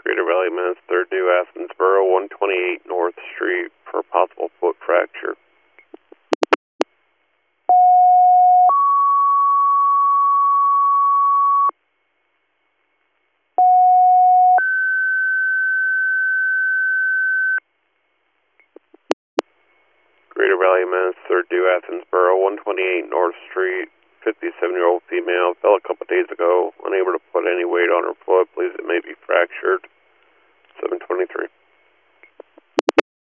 Greater Valley Minutes, 3rd due Athensboro, 128 North Street for possible foot fracture. Greater Valley Minutes, 3rd due Athensboro, 128 North Street, 57-year-old female, fell a couple days ago, unable to put any weight on her foot, believes it may be fractured.